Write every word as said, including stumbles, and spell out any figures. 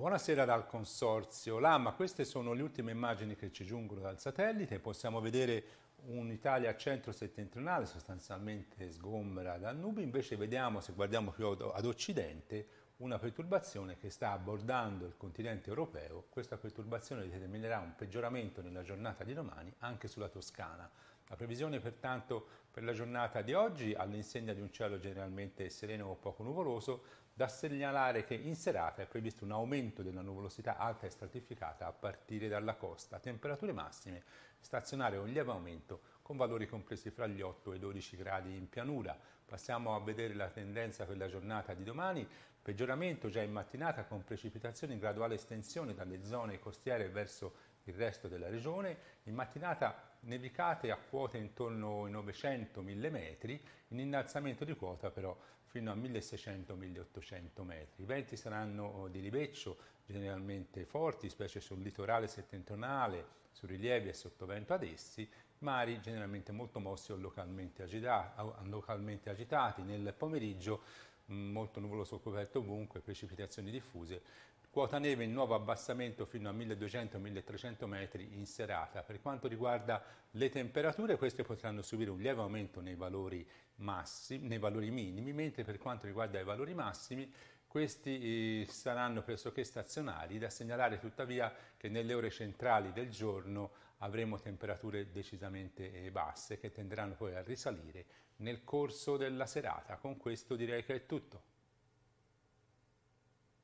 Buonasera dal Consorzio Lama, queste sono le ultime immagini che ci giungono dal satellite. Possiamo vedere un'Italia centro-settentrionale sostanzialmente sgombera dal Nubi, invece vediamo, se guardiamo più ad occidente, una perturbazione che sta abbordando il continente europeo. Questa perturbazione determinerà un peggioramento nella giornata di domani anche sulla Toscana. La previsione pertanto per la giornata di oggi, all'insegna di un cielo generalmente sereno o poco nuvoloso, da segnalare che in serata è previsto un aumento della nuvolosità alta e stratificata a partire dalla costa. Temperature massime stazionarie un lieve aumento con valori compresi fra gli otto e i dodici gradi in pianura. Passiamo a vedere la tendenza per la giornata di domani. Peggioramento già in mattinata con precipitazioni in graduale estensione dalle zone costiere verso il resto della regione. In mattinata nevicate a quote intorno ai novecento mille metri, in innalzamento di quota però fino a milleseicento milleottocento metri. I venti saranno di ribeccio, generalmente forti, specie sul litorale settentrionale, su rilievi e sottovento ad essi, mari generalmente molto mossi o localmente agitati. Localmente agitati. Nel pomeriggio molto nuvoloso coperto ovunque, precipitazioni diffuse. Quota neve in nuovo abbassamento fino a milleduecento milletrecento metri in serata. Per quanto riguarda le temperature, queste potranno subire un lieve aumento nei valori, massimi, nei valori minimi, mentre per quanto riguarda i valori massimi, questi eh, saranno pressoché stazionari. Da segnalare tuttavia che nelle ore centrali del giorno avremo temperature decisamente basse che tenderanno poi a risalire nel corso della serata. Con questo direi che è tutto.